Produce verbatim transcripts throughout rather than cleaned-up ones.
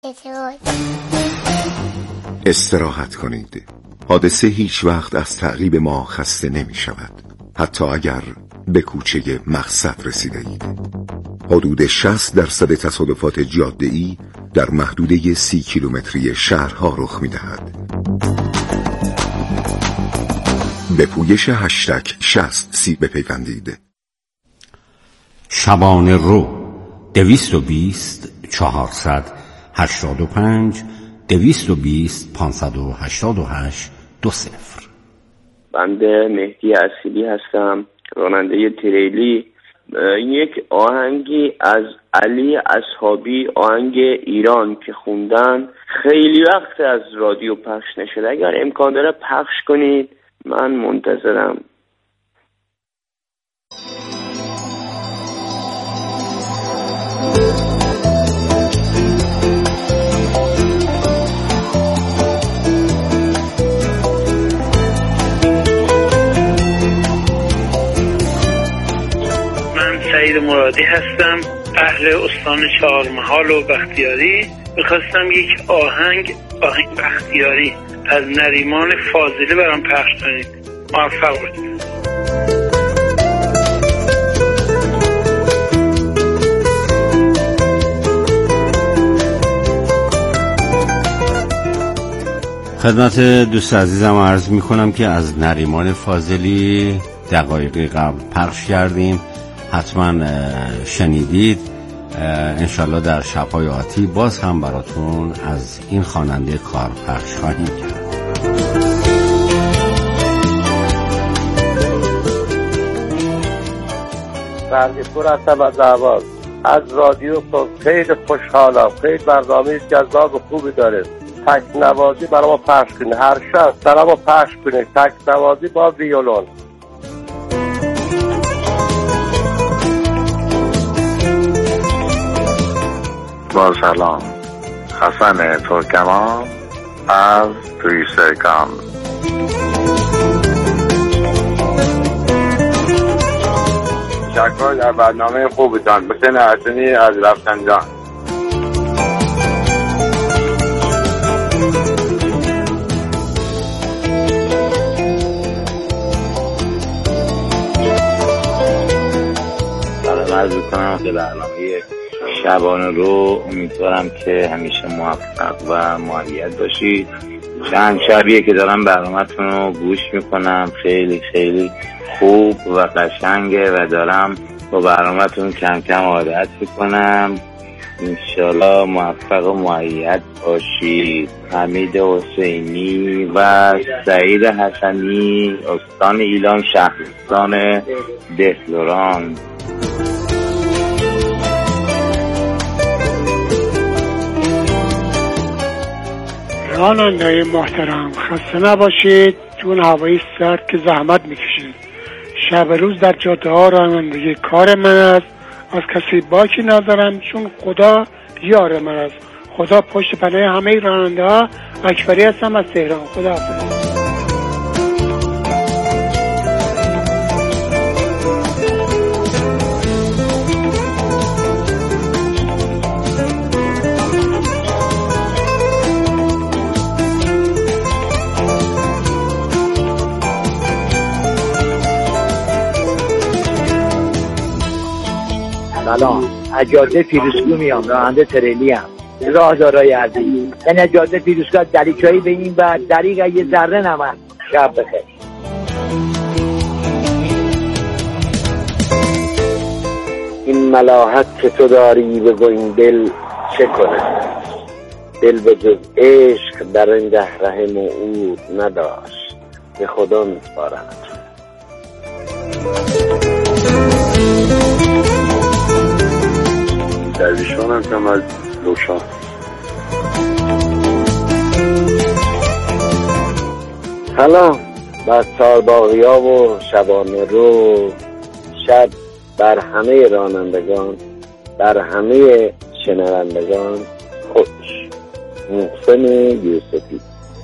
استراحت کنید. حادثه هیچ وقت از تعقیب ما خسته نمی شود، حتی اگر به کوچه مقصد رسیده اید. حدود شصت درصد تصادفات جاده‌ای در محدوده سی کیلومتری شهرها رخ می دهد. به پویش هشتگ شصت سی بپیوندید. شبانه رو دویست و بیست چهارصد هشتاد و پنج دویست و بیست پانصد و هشتاد و هشت دو صفر. بنده مهدی اصیلی هستم، راننده تریلی. یک آهنگی از علی اصحابی، آهنگ ایران که خوندن، خیلی وقت از رادیو پخش نشده. اگر امکان داره پخش کنید، من منتظرم. سعید مرادی هستم، اهل استان چهارمحال و بختیاری. میخواستم یک آهنگ آهنگ بختیاری از نریمان فاضلی برام پخش کنید. موفق باشید. خدمت دوست عزیزم عرض میکنم که از نریمان فاضلی دقایقی قبل پخش کردیم، حتما شنیدید. انشالله در شب‌های آتی باز هم براتون از این خواننده کار پخش خواهیم کرد. برگپور هستم از اهواز. از رادیو خیلی خوشحالم، خیلی برنامه جذاب و خوبی داره. تک نوازی برای ما پخش کنید، هر شب برای ما پخش کنید، تک نوازی با ویولون. با سلام، حسن ترکمان از تویسرکان. شکر در برنامه خوبتان. حسین حسنی از رفسنجان. سلام عرض می‌کنم به برنامه شبانه رو. امیدوارم که همیشه موفق و مؤید باشید. چند شبیه که دارم برنامه‌تون رو گوش میکنم، خیلی خیلی خوب و قشنگه و دارم با برنامه‌تون کم کم عادت میکنم. انشالله موفق و مؤید باشید. حمید حسینی و سعید حسنی، استان ایلان، شهرستان دهلوران. راننده‌های محترم، خسته نباشید. چون هوای سرد که زحمت میکشید. شب روز در جاده ها رانندگی کار من است. از کسی باکی ندارم، چون خدا یار من است. خدا پشت پناه همه راننده ها. اکبری هستم از تهران. خدا حافظ. سلام، از جاده پیروزکو میام، راننده تریلی ام. راهدارای عزیز، یعنی از جاده پیروزکو دریچه‌ای به این و دریغ یه ذره نمن. شب بخیر. این ملاحت که تو داری بگو این دل چه کنه؟ دل به جز عشق در این ره موعود نداشت، به خدا میسپارم. درویشان هستم از روشان. سلام بر سارباغی ها و شبانه رو. شب بر همه رانندگان، بر همه شنوندگان خوش. محسن یوسفی.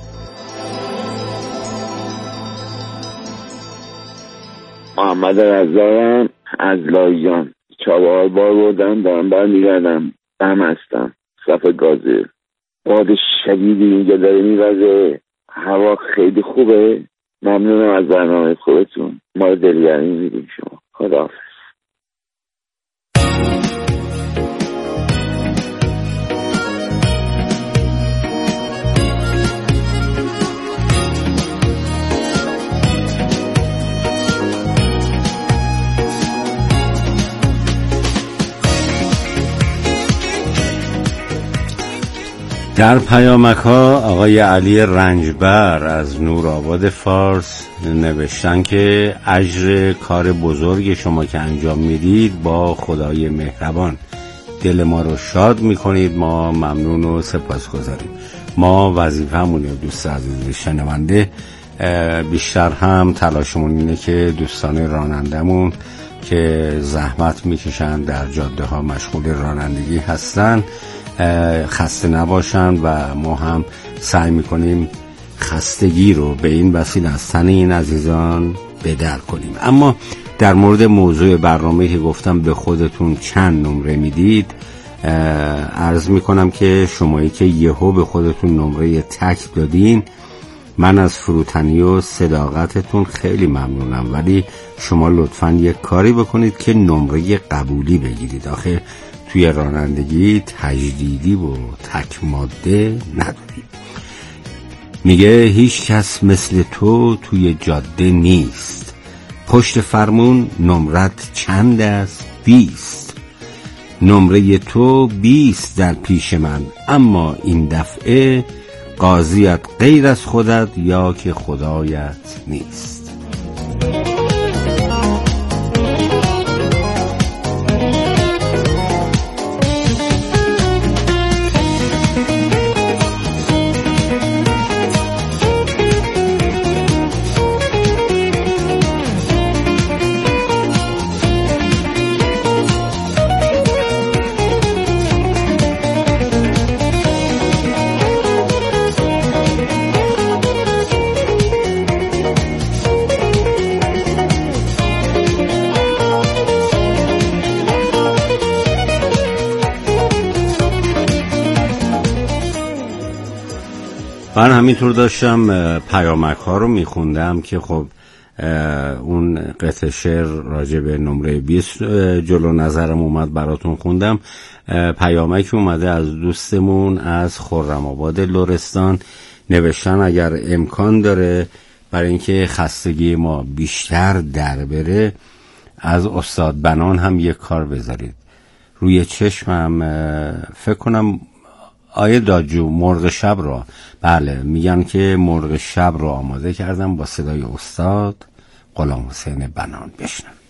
محمد رضایم از لایجان. چابهار بار بردم، دارم برمیگردم. دم هستم صف گازه. باد شدیدی اینجا داره میوزه، هوا خیلی خوبه. ممنونم از برنامه خوبتون، ما رو دلگرمی میدیم شما. خداحافظ. در پیامک ها آقای علی رنجبر از نورآباد فارس نوشتن که اجر کار بزرگ شما که انجام میدید با خدای مهربان دل ما رو شاد میکنید. ما ممنون و سپاسگزاریم. ما وظیفه‌مونه دوست عزیز شنونده، بیشتر هم تلاشمون اینه که دوستان رانندمون که زحمت میکشن در جاده ها مشغول رانندگی هستن خسته نباشن و ما هم سعی میکنیم خستگی رو به این وسیله از تن این عزیزان بدر کنیم. اما در مورد موضوع برنامه که گفتم به خودتون چند نمره میدید، عرض میکنم که شمایی که یهو به خودتون نمره تک دادین، من از فروتنی و صداقتتون خیلی ممنونم، ولی شما لطفاً یک کاری بکنید که نمره قبولی بگیرید. آخه توی رانندگی تجدیدی و تک ماده نداریم. میگه هیچ کس مثل تو توی جاده نیست، پشت فرمون نمرت چند است؟ بیست. نمره تو بیست در پیش من، اما این دفعه قاضیت غیر از خودت یا که خدایت نیست. من همینطور داشتم پیامک ها رو میخوندم که خب اون قطعه شعر راجع به نمره بیست جلو نظرم اومد براتون خوندم. پیامک اومده از دوستمون از خرم‌آباد لرستان، نوشتن اگر امکان داره برای اینکه خستگی ما بیشتر در بره از استاد بنان هم یک کار بذارید روی چشمم. فکر کنم آیه داجو مرغ شب را، بله میگن که مرغ شب را آماده کردم با صدای استاد غلام حسین بنان. بشنوید.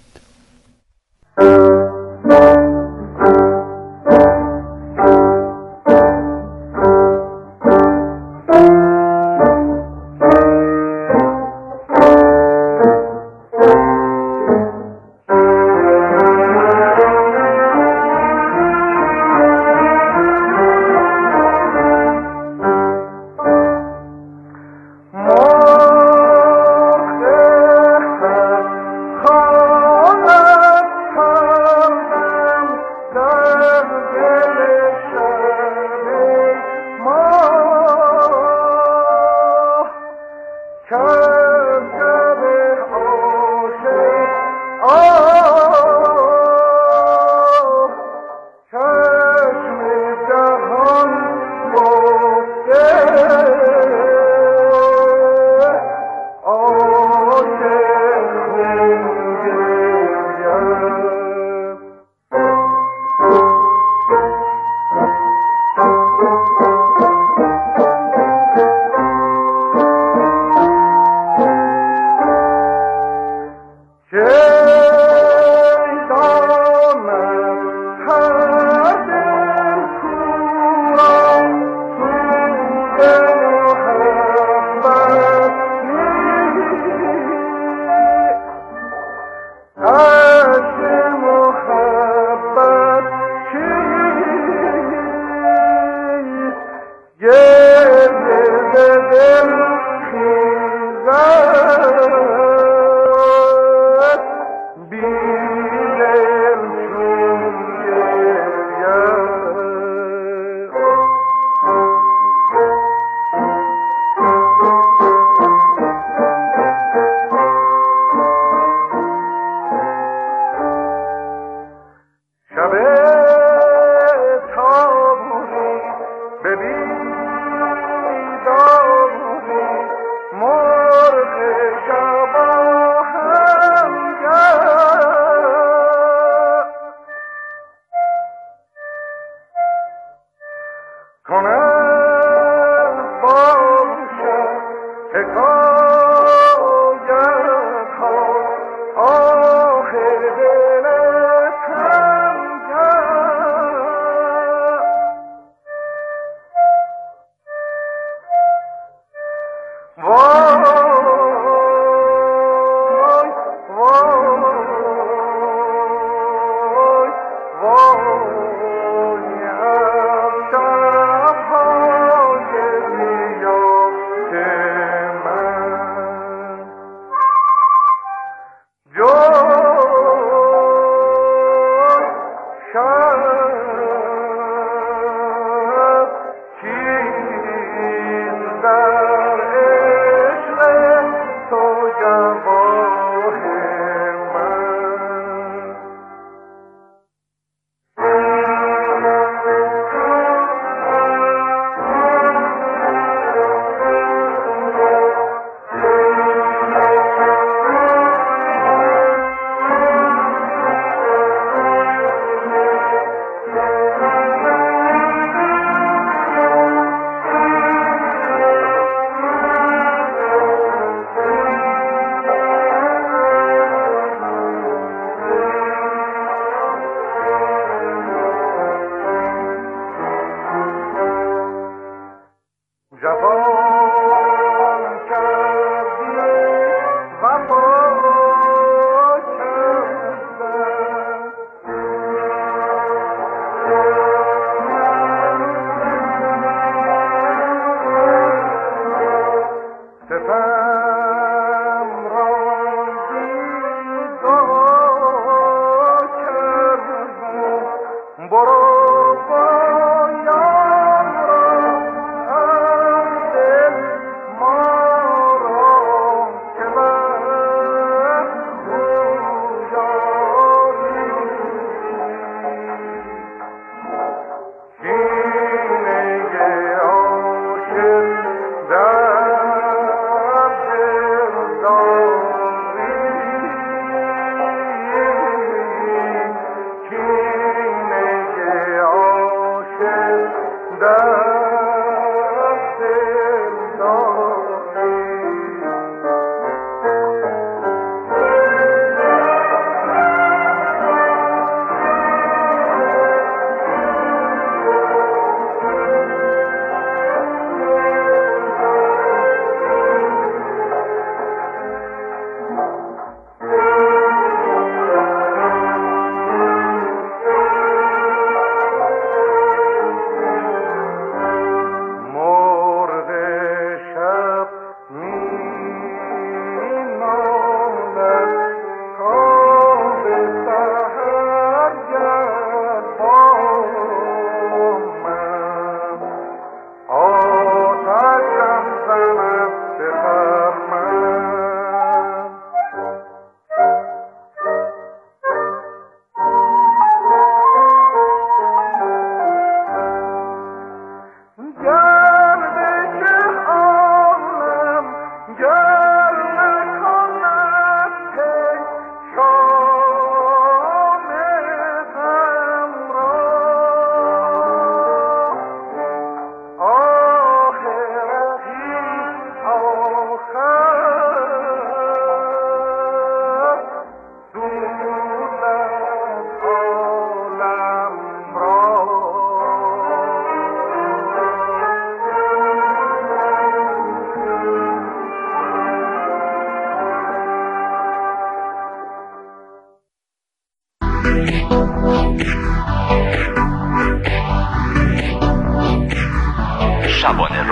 شبانه رو.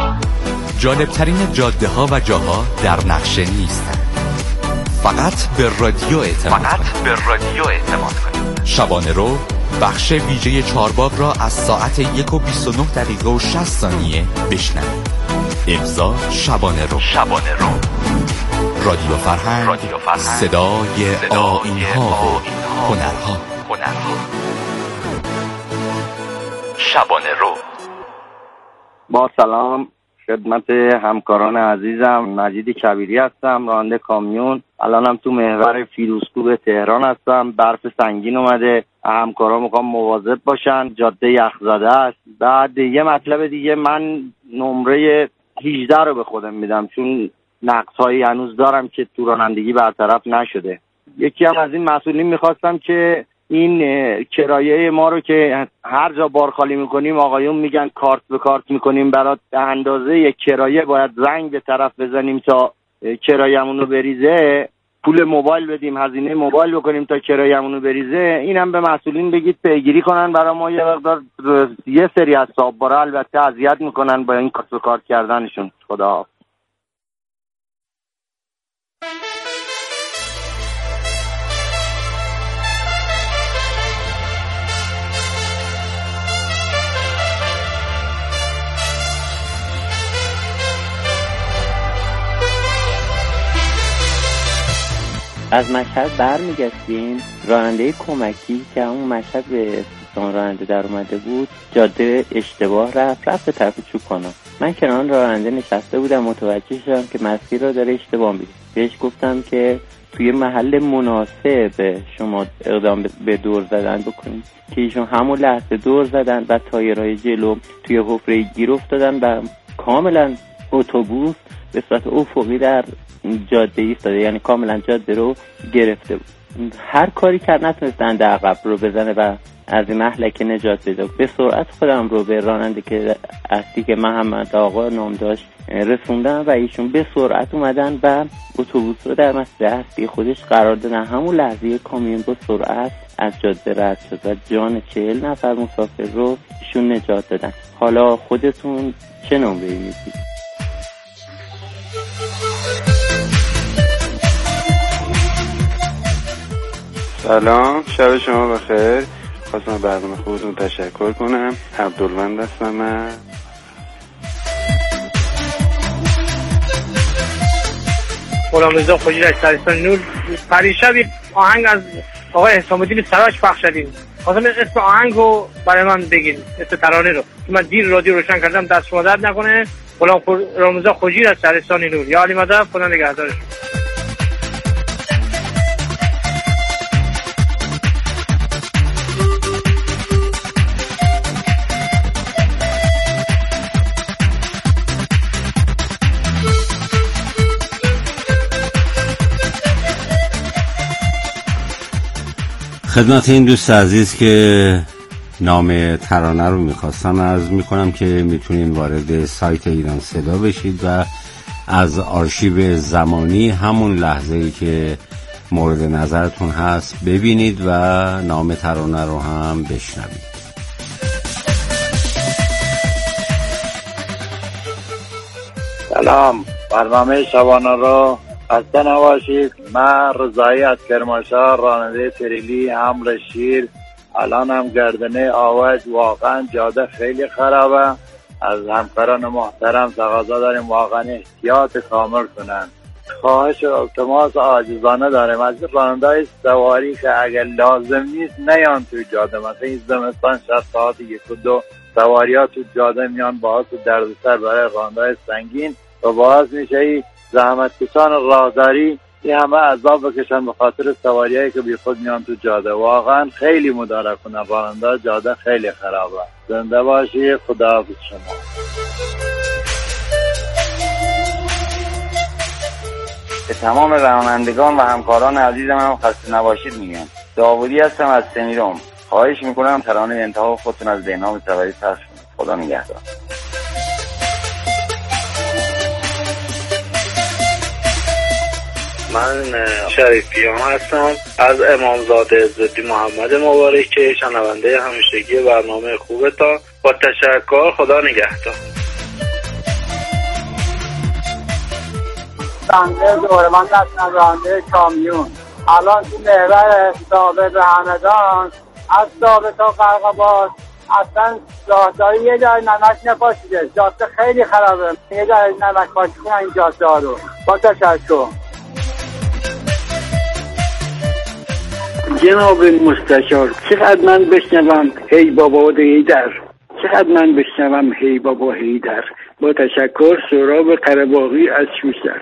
جالبترین جاده ها و جاها در نقشه نیستند. فقط به رادیو اعتماد فقط کنید. به رادیو اعتماد کنید. شبانه رو بخش ویژه چارباغ را از ساعت یک و بیست و نه دقیقه و شصت ثانیه بشنوید. امضا شبانه رو. شبانه رو. رادیو فرهنگ. رادیو فرهنگ. صدای آیین‌ها و هنرها. هنرها. شبانه رو. با سلام خدمت همکاران عزیزم، مجید کبیری هستم، راننده کامیون. الانم تو محور فیروزکوه تهران هستم. برف سنگین اومده، همکارا میخوام مواظب باشن، جاده یخزده است. بعد یه مطلب دیگه، من نمره هجده رو به خودم میدم چون نقص‌هایی هنوز دارم که تو رانندگی برطرف نشده. یکی هم از این مسئولین میخواستم که این کرایه ما رو که هر جا بار خالی میکنیم آقایون میگن کارت به کارت میکنیم، برات به اندازه یک کرایه باید زنگ به طرف بزنیم تا کرایه‌مون رو بریزه، پول موبایل بدیم، هزینه موبایل بکنیم تا کرایه‌مون رو بریزه. اینم به مسئولین بگید پیگیری کنن برای ما. یه مقدار یه سری از صاحب‌بارا البته اذیت میکنن با این کارت به کارت کردنشون. خدا از مشهد برمیگشتیم، راننده کمکی که همون مشهد به استان راننده در اومده بود جاده اشتباه رفت رفت به طرف چوبخانا. من کنار راننده نشسته بودم، متوجه شدم که مسیر رو داره اشتباه میره. بهش گفتم که توی محل مناسب شما اقدام به دور زدن بکنید که ایشون همون لحظه دور زدن و تایرهای جلو توی حفره گیر افتادن و کاملا اتوبوس به صورت افقی در جاده ایستاده، یعنی کاملا جاده رو گرفته بود. هر کاری کرد نتونستن در عقب رو بزنه و از این مهلکه نجات بده. به سرعت خودم رو به راننده که اصلی که محمد آقا نام داشت رسوندن و ایشون به سرعت اومدن و اتوبوس رو در مسیر اصلی خودش قرار دادن. همون لحظه کامیون با سرعت از جاده رد شد و جان چهل نفر مسافر رو ایشون نجات دادن. حالا خودتون چه نمره‌ای میدید؟ سلام، شب شما بخیر. خواستم برنامه خوبتون تشکر کنم. عبدالوند هستم من. غلام رضا خوجی از شهرستان نور. پریشب یک آهنگ از آقای حسام الدین سراج پخش شدیم. خواستم اسم آهنگ رو برای من بگین، اسم ترانه رو. من دیر رادیو روشن کردم، دست شما درد نکنه. غلام رضا خوجی از شهرستان نور. یا علی مدد، خدا نگهدارش. خدمت این دوست عزیز که نام ترانه رو میخواستم عرض میکنم که میتونین وارد سایت ایران صدا بشید و از آرشیو زمانی همون لحظه‌ای که مورد نظرتون هست ببینید و نام ترانه رو هم بشنوید. سلام، برنامه شبانه رو خسته نباشید. من رضایی از کرمانشاه، راننده تریلی حمل شیر. الان هم گردنه آوج، واقعا جاده خیلی خرابه. از همکاران محترم تقاضا داریم واقعا احتیاط کامل کنن. خواهش و التماس عاجزانه داریم از راننده سواری که اگر لازم نیست نیان تو جاده. مثلا این زمستان شب ساعت یک و دو سواری ها تو جاده میان، باعث دردسر برای راننده سنگین و باعث میشه زحمت کشان راهداری این همه عذاب بکشن به خاطر سواریایی که بی خود میان تو جاده. واقعا خیلی مدارا کنن راننده، جاده خیلی خرابه. زنده باشی، خداحافظ شما. به تمام رانندگان و همکاران عزیزم هم خسته نباشید میگم. داوودی هستم از سمیرم. خواهش میکنم ترانه انتها خودتون از بهنام سواری پخش کنید. خدا نگهدار. من شریفیان هستم از امامزاده عزالدین محمد مبارک، شنونده همیشگی برنامه خوبتان. با تشکر، خدا نگهدار. راننده دوربند هستم، راننده کامیون. الان تو محور ثابت به همدان، از ثابت تا قرقباز اصلا راهداری یه جای نمک نپاشیده. جاده خیلی خرابه، یه جای نمک پاشی کنن این جاده ها رو. با تشکر. جناب مستشار، چقدر من بشنوم ای بابا و ای در چقدر من بشنوم هی بابا هی در. با تشکر، سهراب قره‌باغی از شوشتر.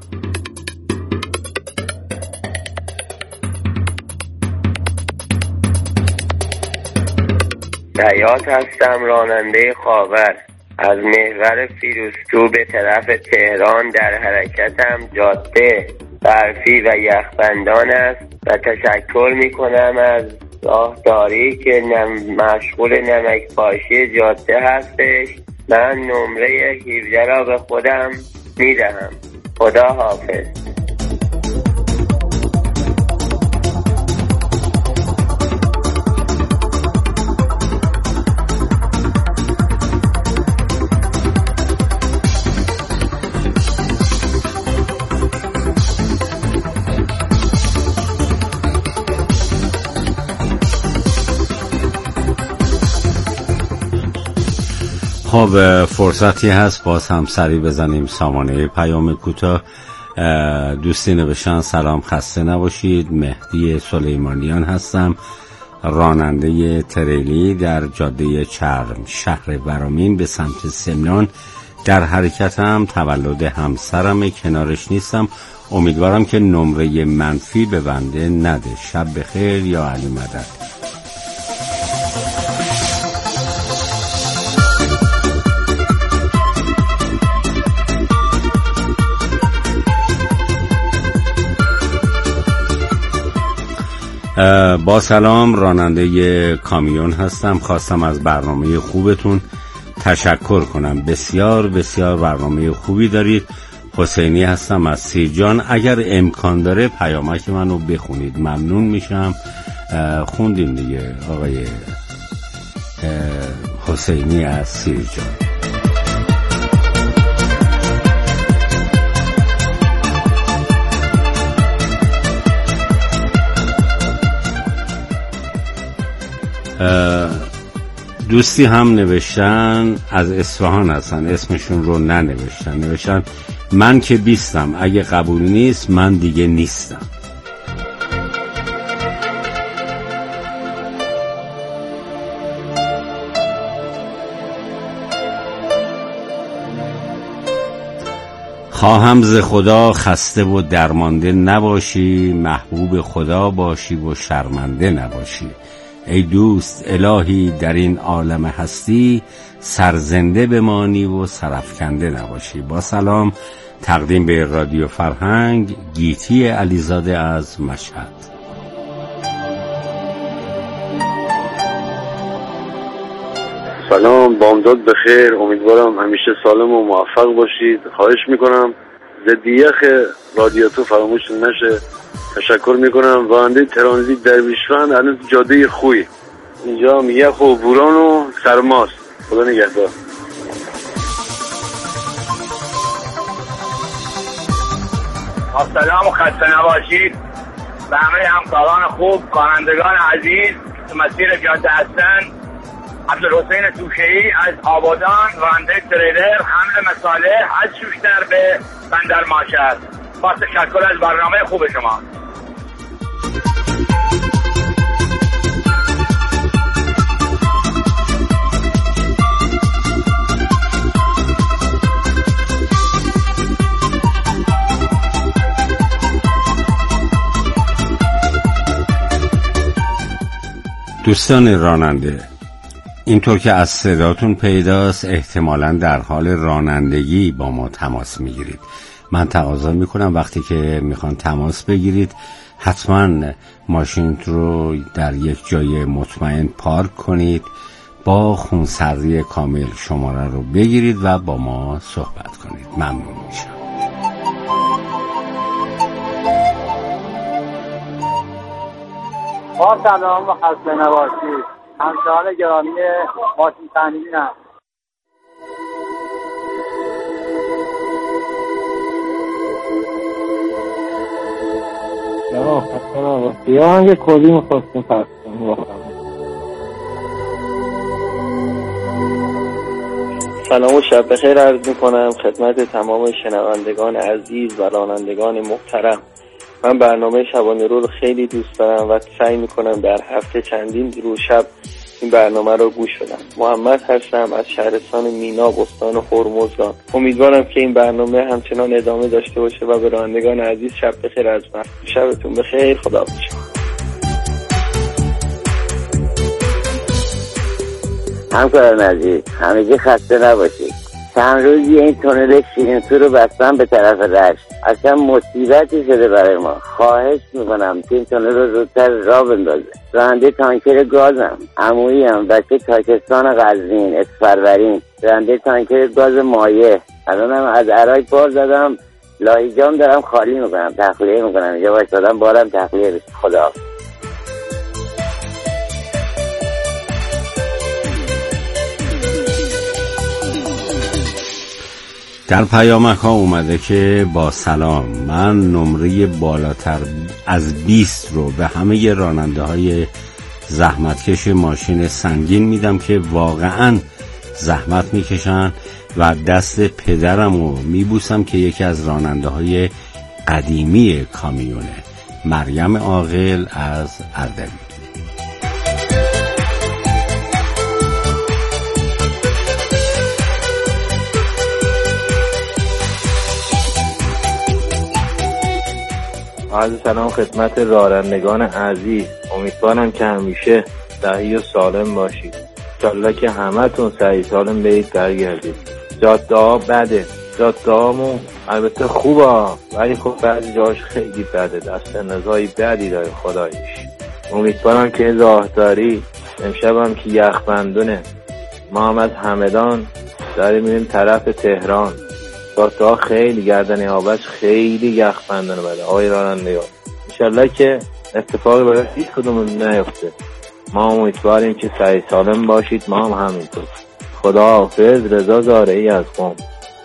حیات هستم، راننده خاور. از محور فیروزکوه به طرف تهران در حرکتم. جاده برفی و یخبندان است و تشکر می کنم از راهداری که نم مشغول نمک پاشی جاده هستش. من نمره هفده را به خودم می دهم. خدا حافظ. خب فرصتی هست باز هم سری بزنیم سامانه پیام کوتاه. دوستی نوشتن سلام، خسته نباشید. مهدی سلیمانیان هستم، راننده تریلی در جاده چرم شهر ورامین به سمت سمنان در حرکتم. تولد همسرم، کنارش نیستم. امیدوارم که نمره منفی به بنده نده. شب بخیر یا علی مدد. با سلام، راننده کامیون هستم. خواستم از برنامه خوبتون تشکر کنم. بسیار بسیار برنامه خوبی دارید. حسینی هستم از سیرجان. اگر امکان داره پیامک منو بخونید ممنون میشم. خوندیم دیگه آقای حسینی از سیرجان. دوستی هم نوشتن از اصفهان هستن، اسمشون رو ننوشتن. نوشتن من که بیستم، اگه قبول نیست من دیگه نیستم. خواهم ز خدا خسته و درمانده نباشی، محبوب خدا باشی و شرمنده نباشی. ای دوست الهی در این عالم هستی، سرزنده بمانی و سرافکنده نباشی. با سلام، تقدیم به رادیو فرهنگ، گیتی علیزاده از مشهد. سلام، بامداد بخیر. امیدوارم همیشه سالم و موفق باشید. خواهش میکنم ضد یخ رادیاتو فراموشتون نشه. تشکر میکنم. راننده ترانزیت درویشفند. الان جاده خوی، اینجا هم یخ و بوران و سرماست. خدا نگهدار. سلام و خسته نباشید به همه همکاران خوب، خوانندگان عزیز مسیر جاده هستن. عبدالحسین توشه‌ای از آبادان، راننده تریلر حمل مصالح از شوشتر به بندر ماشهد. با تشکر از برنامه خوب شما. دوستان راننده، اینطور که از صداتون پیداست احتمالاً در حال رانندگی با ما تماس میگیرید. من تقاضا میکنم وقتی که میخوان تماس بگیرید حتما ماشین رو در یک جای مطمئن پارک کنید، با خونسردی کامل شماره رو بگیرید و با ما صحبت کنید. ممنون میشم. با سلام و خسته نباشید. همشهر گرامی ماشین تنینم. سلام، خسته نباشید. یه آهنگ کلی میخواستم پس کنم. سلام و شب بخیر عرض میکنم خدمت تمام شنوندگان عزیز و رانندگان محترم. من برنامه شبانه رو رو خیلی دوست دارم و سعی میکنم در هفته چندین روز شب این برنامه رو گوش بدن. محمد هستم از شهرستان مینا استان هرمزگان. امیدوارم که این برنامه همچنان ادامه داشته باشه و به رانندگان عزیز شب بخیر از من. شبتون بخیر. خداحافظ. همکاران عزیز همیشه خسته نباشید. چند روزی این تونل شیرین‌سو رو بستن به طرف رشت. اصلا مصیبتی شده برای ما. خواهش میکنم که این تونل رو زودتر راه بندازه. راننده تانکر گازم، عمویی هم بچه تاکستان قزوین اسفرورین، راننده تانکر گاز مایع. الانم از عراق بار زدم، لاهیجان دارم خالی میکنم، تخلیه میکنم، اینجا وایسادم بارم تخلیه بشه. خداحافظ. در پیامک ها اومده که با سلام، من نمره بالاتر از بیست رو به همه راننده های زحمتکش ماشین سنگین میدم که واقعا زحمت میکشن و دست پدرم رو میبوسم که یکی از راننده های قدیمی کامیونه. مریم عاقل از اردبیل. عرض سلام خدمت رانندگان عزیز. امیدوارم که همیشه صحیح و سالم باشید. انشالله که همه تون صحیح سالم برید برگردید. جاده ها بده، جاده هامون البته خوبه ولی خب بعضی جاش خیلی بده، دست نزایی بدی داره خداییش. امیدوارم که راهداری امشب هم که یخبندونه ما هم از همدان داریم میریم طرف تهران. جاده ها خیلی گردن آبش خیلی یخبندونه بده آقای راننده ها. انشالله که اتفاقی برای هیچ کدوم نیفته. ما امیدواریم که صحیح سالم باشید، ما هم همینطور. خدا حافظ. رضا زارعی از قم.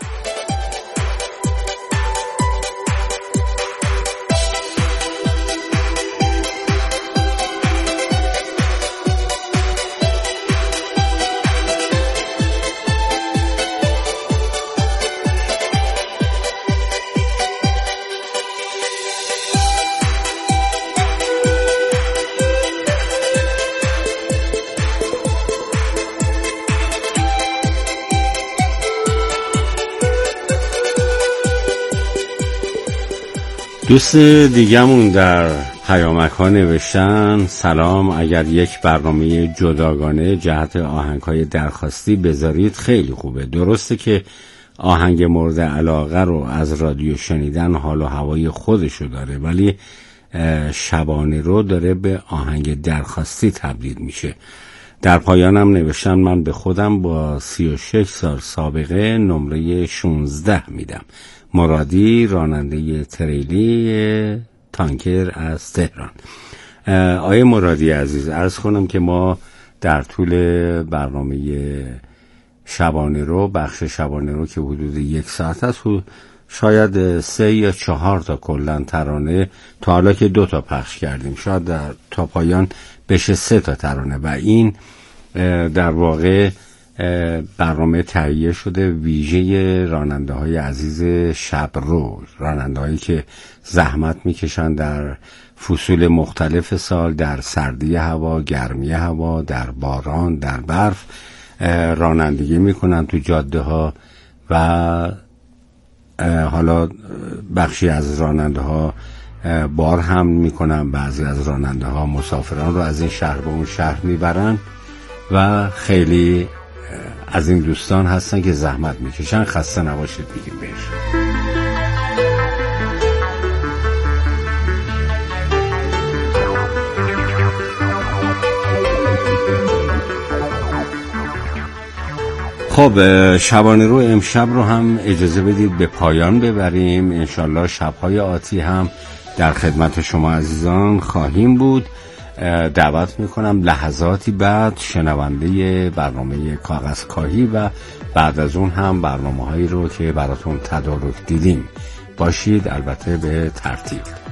دوست دیگمون در پیامک ها نوشتن سلام، اگر یک برنامه جداگانه جهت آهنگ های درخواستی بذارید خیلی خوبه. درسته که آهنگ مورد علاقه رو از رادیو شنیدن حال و هوای خودشو داره، ولی شبانه رو داره به آهنگ درخواستی تبدیل میشه. در پایانم نوشتن من به خودم با سی و شش سال سابقه نمره شانزده میدم. مرادی، راننده تریلی تانکر از تهران. آیه مرادی عزیز، عرض کنم که ما در طول برنامه شبانه رو، بخش شبانه رو که حدود یک ساعت است، شاید سه یا چهار تا کلن ترانه تا حالا که دو تا پخش کردیم، شاید در تا پایان بشه سه تا ترانه و این در واقع برنامه تهیه شده ویژه راننده های عزیز شب رو، راننده هایی که زحمت میکشن در فصول مختلف سال، در سردی هوا، گرمی هوا، در باران، در برف رانندگی میکنن تو جاده ها و حالا بخشی از راننده ها بار هم میکنن، بعضی از راننده ها مسافران رو از این شهر به اون شهر میبرن و خیلی از این دوستان هستن که زحمت میکشن. خسته نباشید میگیم بهش. خب شبانه رو امشب رو هم اجازه بدید به پایان ببریم. انشالله شبهای آتی هم در خدمت شما عزیزان خواهیم بود. دعوت میکنم لحظاتی بعد شنونده برنامه کاغذ کاهی و بعد از اون هم برنامه هایی رو که براتون تدارک دیدیم باشید، البته به ترتیب.